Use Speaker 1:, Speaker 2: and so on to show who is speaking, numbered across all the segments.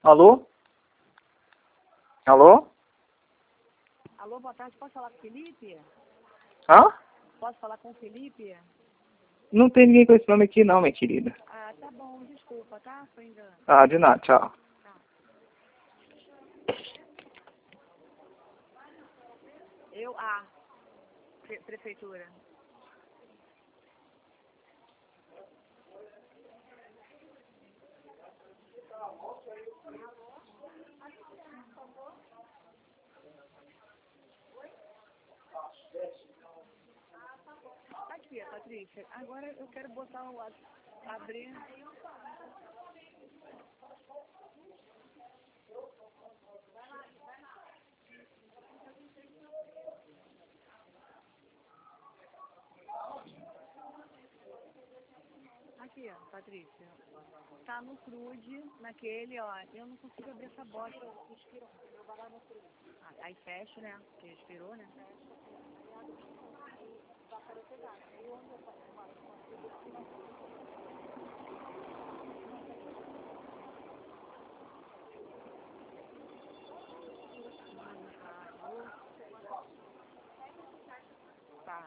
Speaker 1: Alô? Alô?
Speaker 2: Alô, boa tarde. Posso falar com o Felipe?
Speaker 1: Hã?
Speaker 2: Posso falar com o Felipe?
Speaker 1: Não tem ninguém com esse nome aqui não, minha querida.
Speaker 2: Ah, tá bom. Desculpa, tá? Foi engano.
Speaker 1: Ah, de nada, tchau.
Speaker 2: Tá. Prefeitura. Aqui, Patrícia. Agora eu quero botar o abrir. Aqui, ó, Patrícia. Tá no crude, naquele, ó. Eu não consigo abrir essa bosta. Expirou. Aí fecha, né? Porque expirou, né? Tá.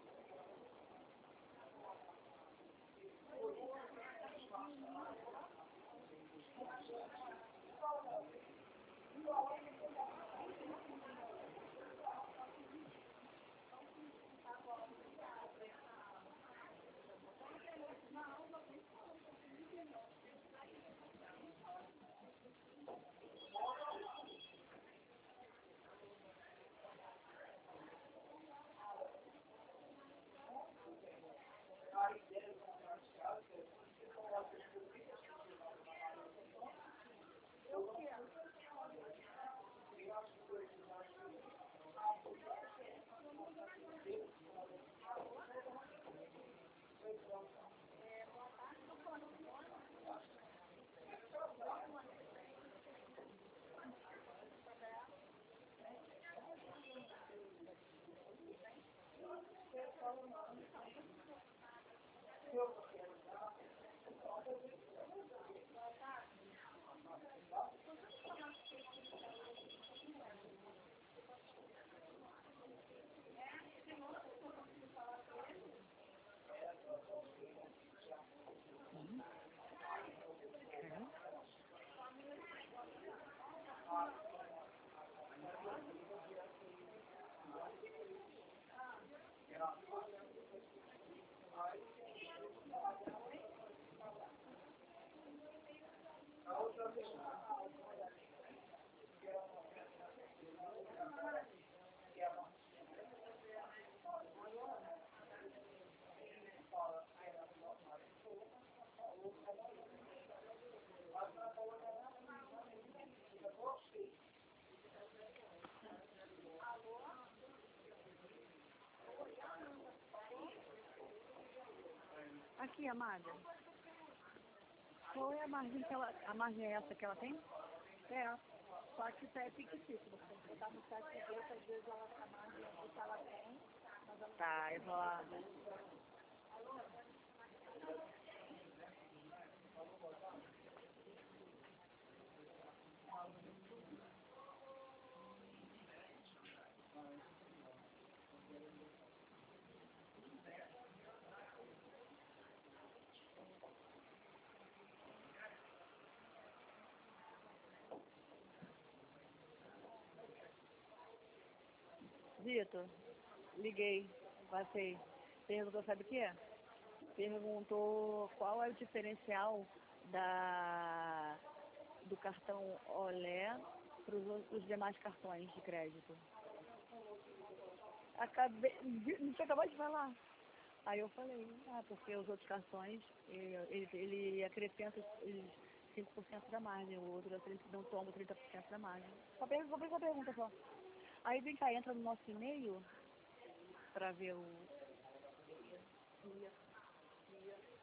Speaker 2: Aqui, amada. Qual é a margem que ela... A margem é essa que ela tem? É. Só que isso é fictício. Você tem que botar no site de Deus, às vezes ela, a margem que ela tem. Tá, eu vou lá. Vitor, liguei, passei. Perguntou, sabe o quê? Perguntou qual é o diferencial do cartão Olé para os demais cartões de crédito. Você acabou de falar. Aí eu falei, porque os outros cartões, ele acrescenta 5% da margem, o outro não toma 30% da margem. Só fez essa pergunta só. Aí vem cá, entra no nosso e-mail para ver o...